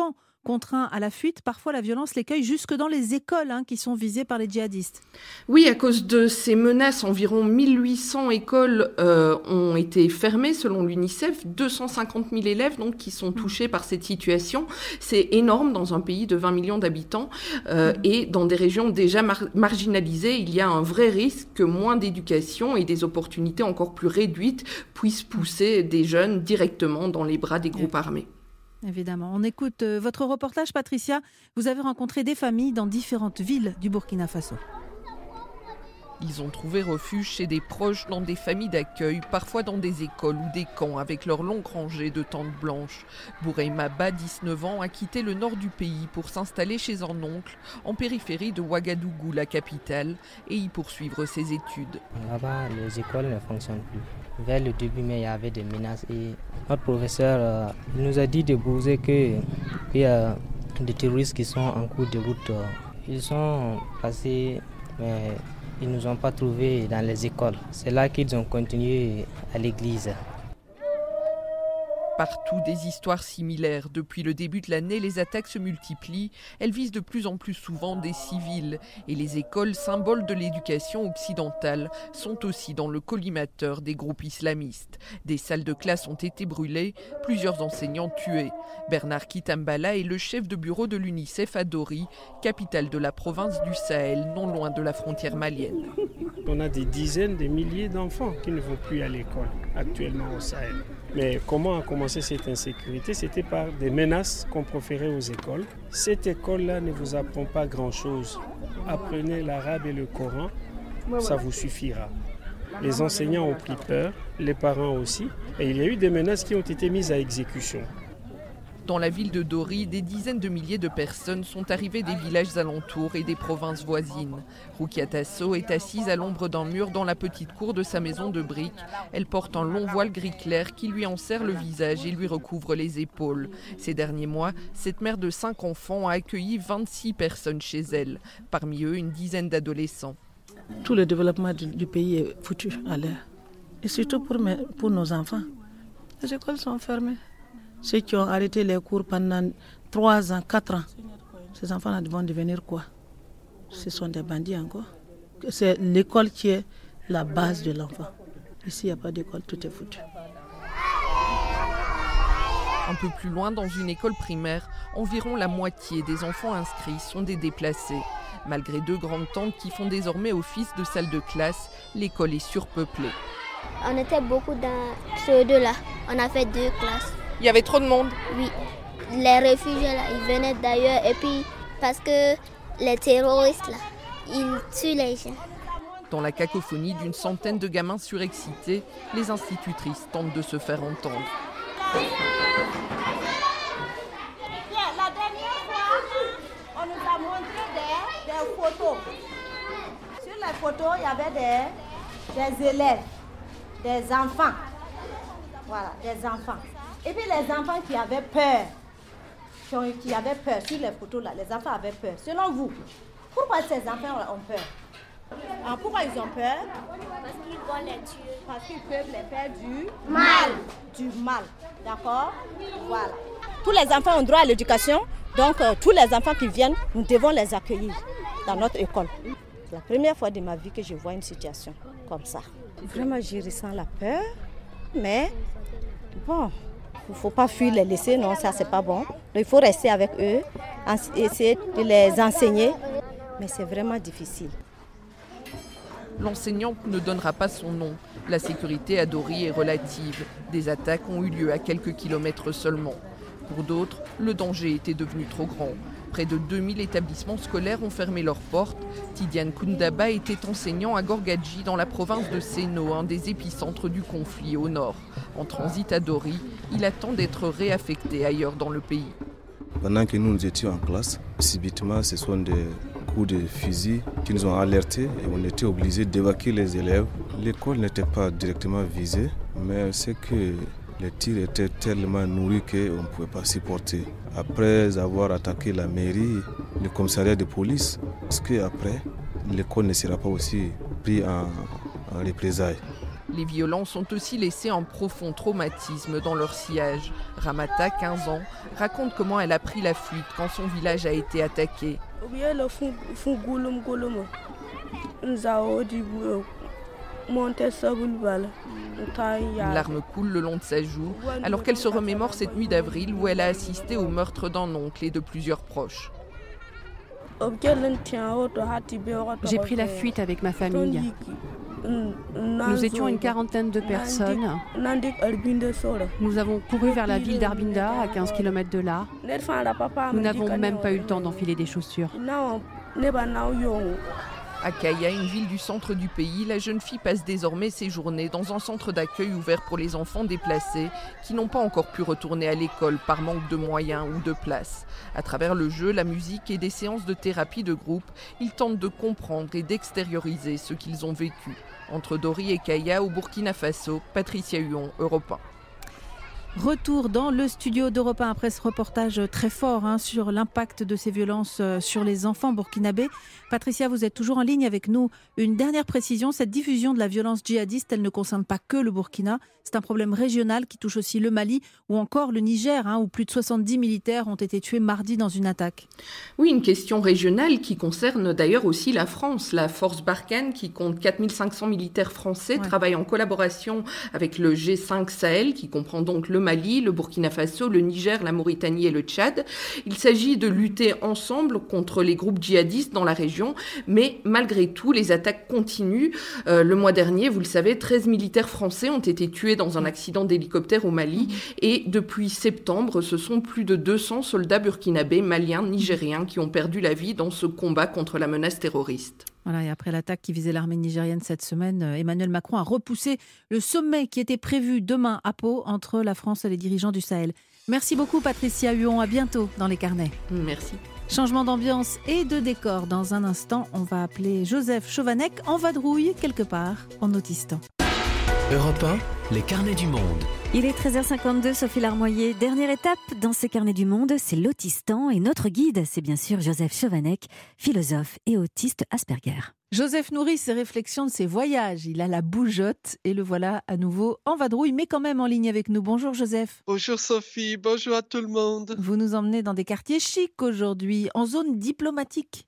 contraints à la fuite, parfois la violence les cueille jusque dans les écoles qui sont visées par les djihadistes. Oui, à cause de ces menaces, environ 1800 écoles ont été fermées selon l'UNICEF, 250 000 élèves donc, qui sont touchés par cette situation. C'est énorme dans un pays de 20 millions d'habitants et dans des régions déjà marginalisées, il y a un vrai risque que moins d'éducation et des opportunités encore plus réduites puissent pousser des jeunes directement dans les bras des groupes armés. Évidemment. On écoute votre reportage, Patricia. Vous avez rencontré des familles dans différentes villes du Burkina Faso. Ils ont trouvé refuge chez des proches, dans des familles d'accueil, parfois dans des écoles ou des camps avec leurs longues rangées de tentes blanches. Bouraïma Ba, 19 ans, a quitté le nord du pays pour s'installer chez un oncle en périphérie de Ouagadougou, la capitale, et y poursuivre ses études. Là-bas, les écoles ne fonctionnent plus. Vers le début mai, il y avait des menaces et notre professeur il nous a dit de bouger qu'il y a des terroristes qui sont en cours de route. Ils sont passés, mais ils ne nous ont pas trouvés dans les écoles. C'est là qu'ils ont continué à l'église. Partout des histoires similaires. Depuis le début de l'année, les attaques se multiplient. Elles visent de plus en plus souvent des civils. Et les écoles, symboles de l'éducation occidentale, sont aussi dans le collimateur des groupes islamistes. Des salles de classe ont été brûlées, plusieurs enseignants tués. Bernard Kitambala est le chef de bureau de l'UNICEF à Dori, capitale de la province du Sahel, non loin de la frontière malienne. On a des dizaines de milliers d'enfants qui ne vont plus à l'école actuellement au Sahel. Mais comment a commencé cette insécurité? C'était par des menaces qu'on proférait aux écoles. Cette école-là ne vous apprend pas grand-chose. Apprenez l'arabe et le Coran, ça vous suffira. Les enseignants ont pris peur, les parents aussi, et il y a eu des menaces qui ont été mises à exécution. Dans la ville de Dori, des dizaines de milliers de personnes sont arrivées des villages alentours et des provinces voisines. Rukia Tasso est assise à l'ombre d'un mur dans la petite cour de sa maison de briques. Elle porte un long voile gris clair qui lui enserre le visage et lui recouvre les épaules. Ces derniers mois, cette mère de 5 enfants a accueilli 26 personnes chez elle, parmi eux une dizaine d'adolescents. Tout le développement du pays est foutu à l'air. Et surtout pour nos enfants. Les écoles sont fermées. Ceux qui ont arrêté les cours pendant 3 ans, 4 ans, ces enfants vont devenir quoi? Ce sont des bandits encore. C'est l'école qui est la base de l'enfant. Ici, il n'y a pas d'école, tout est foutu. Un peu plus loin, dans une école primaire, environ la moitié des enfants inscrits sont des déplacés. Malgré 2 grandes tentes qui font désormais office de salle de classe, l'école est surpeuplée. On était beaucoup dans ce deux-là. On a fait 2 classes. Il y avait trop de monde? Oui. Les réfugiés, là, ils venaient d'ailleurs. Et puis, parce que les terroristes, là, ils tuent les gens. Dans la cacophonie d'une centaine de gamins surexcités, les institutrices tentent de se faire entendre. La dernière fois, on nous a montré des photos. Sur les photos, il y avait des élèves, des enfants. Voilà, des enfants. Et puis les enfants qui avaient peur, sur les photos là, les enfants avaient peur. Selon vous, pourquoi ces enfants ont peur? Pourquoi ils ont peur? Parce qu'ils vont les tuer. Parce qu'ils peuvent les faire du mal. Du mal, d'accord? Voilà. Tous les enfants ont droit à l'éducation, donc tous les enfants qui viennent, nous devons les accueillir dans notre école. C'est la première fois de ma vie que je vois une situation comme ça. Vraiment, je ressens la peur, mais bon, il ne faut pas fuir, les laisser, non, ça c'est pas bon. Donc, il faut rester avec eux, essayer de les enseigner, mais c'est vraiment difficile. L'enseignante ne donnera pas son nom. La sécurité à Dori est relative. Des attaques ont eu lieu à quelques kilomètres seulement. Pour d'autres, le danger était devenu trop grand. Près de 2000 établissements scolaires ont fermé leurs portes. Tidiane Koundaba était enseignant à Gorgadji, dans la province de Seno, un des épicentres du conflit au nord. En transit à Dori, il attend d'être réaffecté ailleurs dans le pays. Pendant que nous étions en classe, subitement, ce sont des coups de fusil qui nous ont alertés et on était obligés d'évacuer les élèves. L'école n'était pas directement visée, mais c'est que les tirs étaient tellement nourris qu'on ne pouvait pas supporter. Après avoir attaqué la mairie, le commissariat de police, est-ce qu'après, l'école ne sera pas aussi prise en représailles? Les violences ont aussi laissé un profond traumatisme dans leur sillage. Ramata, 15 ans, raconte comment elle a pris la fuite quand son village a été attaqué. Une larme coule le long de sa joue, alors qu'elle se remémore cette nuit d'avril où elle a assisté au meurtre d'un oncle et de plusieurs proches. J'ai pris la fuite avec ma famille. Nous étions une quarantaine de personnes. Nous avons couru vers la ville d'Arbinda, à 15 km de là. Nous n'avons même pas eu le temps d'enfiler des chaussures. À Kaya, une ville du centre du pays, la jeune fille passe désormais ses journées dans un centre d'accueil ouvert pour les enfants déplacés qui n'ont pas encore pu retourner à l'école par manque de moyens ou de place. À travers le jeu, la musique et des séances de thérapie de groupe, ils tentent de comprendre et d'extérioriser ce qu'ils ont vécu. Entre Dori et Kaya au Burkina Faso, Patricia Huon, Europe 1. Retour dans le studio d'Europe 1 après ce reportage très fort sur l'impact de ces violences sur les enfants burkinabés. Patricia, vous êtes toujours en ligne avec nous. Une dernière précision, cette diffusion de la violence djihadiste, elle ne concerne pas que le Burkina. C'est un problème régional qui touche aussi le Mali ou encore le Niger, où plus de 70 militaires ont été tués mardi dans une attaque. Oui, une question régionale qui concerne d'ailleurs aussi la France. La force Barkhane, qui compte 4500 militaires français, travaille en collaboration avec le G5 Sahel, qui comprend donc le Mali, le Burkina Faso, le Niger, la Mauritanie et le Tchad. Il s'agit de lutter ensemble contre les groupes djihadistes dans la région, mais malgré tout, les attaques continuent. Le mois dernier, vous le savez, 13 militaires français ont été tués dans un accident d'hélicoptère au Mali et depuis septembre, ce sont plus de 200 soldats burkinabés, maliens, nigériens qui ont perdu la vie dans ce combat contre la menace terroriste. Voilà, et après l'attaque qui visait l'armée nigérienne cette semaine, Emmanuel Macron a repoussé le sommet qui était prévu demain à Pau entre la France et les dirigeants du Sahel. Merci beaucoup Patricia Huon, à bientôt dans les carnets. Merci. Changement d'ambiance et de décor. Dans un instant, on va appeler Joseph Chovanec en vadrouille quelque part en Autistan. Europe 1, les carnets du monde. Il est 13h52, Sophie Larmoyer. Dernière étape dans ces carnets du monde, c'est l'Autistan. Et notre guide, c'est bien sûr Joseph Chovanec, philosophe et autiste Asperger. Joseph nourrit ses réflexions de ses voyages. Il a la bougeotte et le voilà à nouveau en vadrouille, mais quand même en ligne avec nous. Bonjour Joseph. Bonjour Sophie, bonjour à tout le monde. Vous nous emmenez dans des quartiers chics aujourd'hui, en zone diplomatique.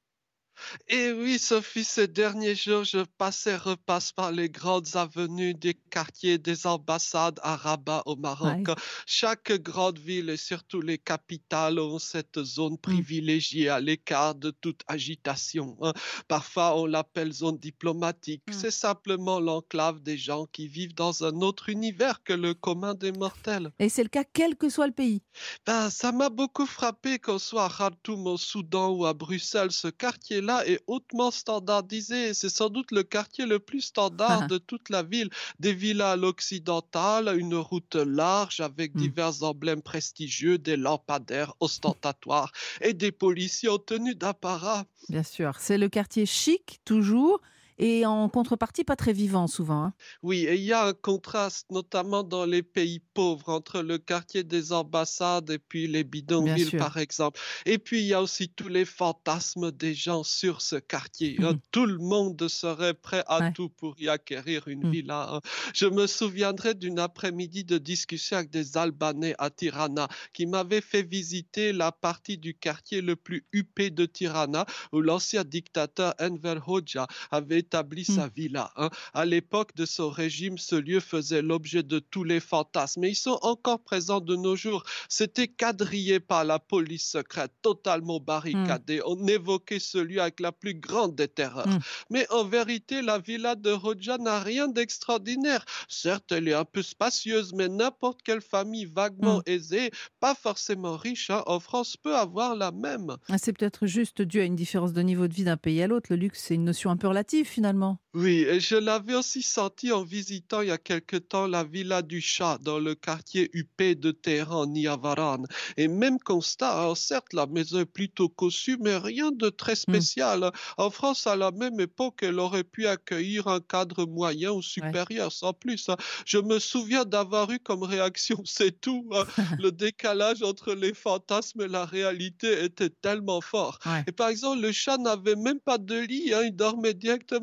Et oui, Sophie, ces derniers jours, je passe et repasse par les grandes avenues des quartiers des ambassades à Rabat au Maroc. Ouais. Chaque grande ville et surtout les capitales ont cette zone privilégiée à l'écart de toute agitation. Parfois, on l'appelle zone diplomatique. C'est simplement l'enclave des gens qui vivent dans un autre univers que le commun des mortels. Et c'est le cas quel que soit le pays. Ça m'a beaucoup frappé qu'on soit à Khartoum au Soudan ou à Bruxelles. Ce quartier-là est hautement standardisé. C'est sans doute le quartier le plus standard de toute la ville. Des villas à l'occidental, une route large avec divers emblèmes prestigieux, des lampadaires ostentatoires et des policiers en tenue d'apparat. Bien sûr, c'est le quartier chic toujours. Et en contrepartie, pas très vivant souvent. Oui, et il y a un contraste, notamment dans les pays pauvres, entre le quartier des ambassades et puis les bidonvilles, par exemple. Et puis, il y a aussi tous les fantasmes des gens sur ce quartier. Tout le monde serait prêt à tout pour y acquérir une villa. Je me souviendrai d'une après-midi de discussion avec des Albanais à Tirana qui m'avaient fait visiter la partie du quartier le plus huppé de Tirana, où l'ancien dictateur Enver Hoxha avait établi sa villa. À l'époque de son régime, ce lieu faisait l'objet de tous les fantasmes. Mais ils sont encore présents de nos jours. C'était quadrillé par la police secrète, totalement barricadé. On évoquait ce lieu avec la plus grande des terreurs. Mais en vérité, la villa de Hoxha n'a rien d'extraordinaire. Certes, elle est un peu spacieuse, mais n'importe quelle famille vaguement aisée, pas forcément riche, en France peut avoir la même. C'est peut-être juste dû à une différence de niveau de vie d'un pays à l'autre. Le luxe, c'est une notion un peu relative finalement. Oui, et je l'avais aussi senti en visitant il y a quelque temps la Villa du Chat dans le quartier huppé de Téhéran, Niavaran. Et même constat, certes la maison est plutôt cossue, mais rien de très spécial. En France, à la même époque, elle aurait pu accueillir un cadre moyen ou supérieur, sans plus. Je me souviens d'avoir eu comme réaction, c'est tout. Le décalage entre les fantasmes et la réalité était tellement fort. Et par exemple, le Chat n'avait même pas de lit, il dormait directement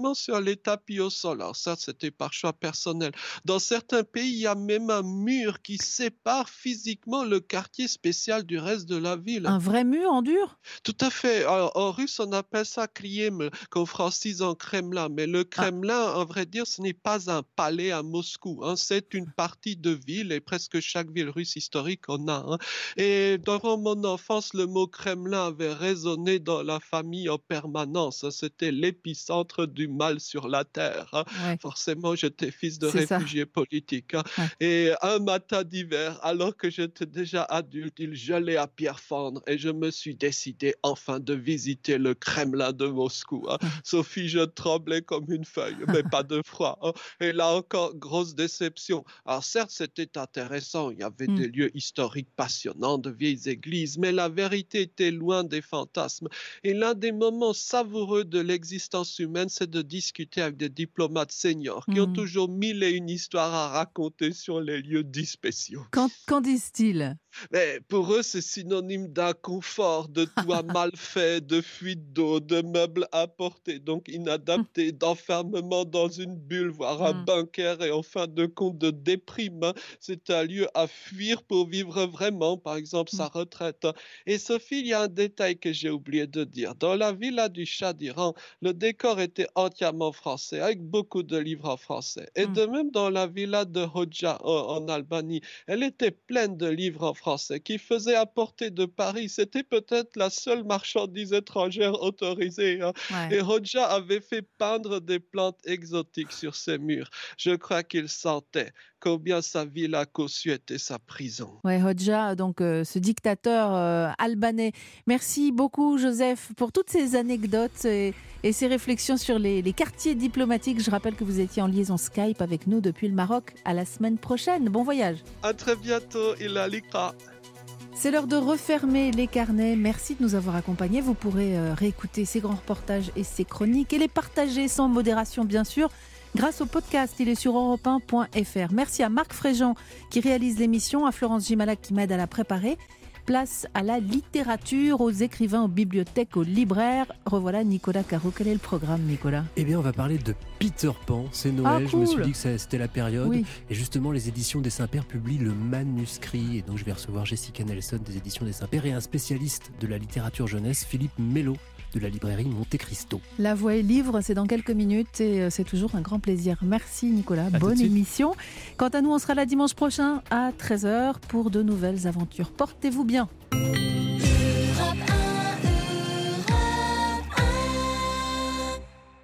carrément sur les tapis au sol. Alors ça, c'était par choix personnel. Dans certains pays, il y a même un mur qui sépare physiquement le quartier spécial du reste de la ville. Un vrai mur en dur? Tout à fait. Alors, en russe, on appelle ça Kreml, qu'on francise en Kremlin. Mais le Kremlin, à vrai dire, ce n'est pas un palais à Moscou. C'est une partie de ville et presque chaque ville russe historique en a. Et durant mon enfance, le mot Kremlin avait résonné dans la famille en permanence. C'était l'épicentre du mal sur la terre. Ouais. Forcément, j'étais fils de réfugiés politiques. Ouais. Et un matin d'hiver, alors que j'étais déjà adulte, il gelait à pierre fendre et je me suis décidé enfin de visiter le Kremlin de Moscou. Sophie, je tremblais comme une feuille, mais pas de froid. Et là encore, grosse déception. Alors certes, c'était intéressant, il y avait des lieux historiques passionnants, de vieilles églises, mais la vérité était loin des fantasmes. Et l'un des moments savoureux de l'existence humaine, c'est de discuter avec des diplomates seniors qui ont toujours mille et une histoires à raconter sur les lieux dits spéciaux. Qu'en disent-ils ? Mais pour eux, c'est synonyme d'inconfort, de toits mal faits, de fuite d'eau, de meubles importés, donc inadaptés, d'enfermement dans une bulle, voire un bunker, et en fin de compte de déprime. C'est un lieu à fuir pour vivre vraiment, par exemple, sa retraite. Et Sophie, il y a un détail que j'ai oublié de dire. Dans la villa du Shah d'Iran, le décor était entièrement français, avec beaucoup de livres en français. Et de même dans la villa de Hoxha en Albanie, elle était pleine de livres en français qui faisaient apporter de Paris. C'était peut-être la seule marchandise étrangère autorisée. Et Hoxha avait fait peindre des plantes exotiques sur ses murs. Je crois qu'il sentait combien sa ville à Kossu était sa prison. Ouais, Hoxha, donc ce dictateur albanais. Merci beaucoup, Joseph, pour toutes ces anecdotes et ces réflexions sur les quartiers diplomatiques. Je rappelle que vous étiez en liaison Skype avec nous depuis le Maroc. À la semaine prochaine. Bon voyage. À très bientôt, Ila Lika. C'est l'heure de refermer les carnets. Merci de nous avoir accompagnés. Vous pourrez réécouter ces grands reportages et ces chroniques et les partager sans modération, bien sûr, grâce au podcast. Il est sur europe1.fr. Merci à Marc Fréjean qui réalise l'émission, à Florence Gimalac qui m'aide à la préparer. Place à la littérature, aux écrivains, aux bibliothèques, aux libraires. Revoilà Nicolas Caro. Quel est le programme, Nicolas ? Eh bien, on va parler de Peter Pan. C'est Noël. Je me suis dit que c'était la période. Oui. Et justement, les éditions des Saints-Pères publient le manuscrit. Et donc, je vais recevoir Jessica Nelson des éditions des Saints-Pères et un spécialiste de la littérature jeunesse, Philippe Mello, de la librairie Monte Cristo. La Voix est livre, c'est dans quelques minutes et c'est toujours un grand plaisir. Merci Nicolas, bonne émission. Quant à nous, on sera là dimanche prochain à 13h pour de nouvelles aventures. Portez-vous bien.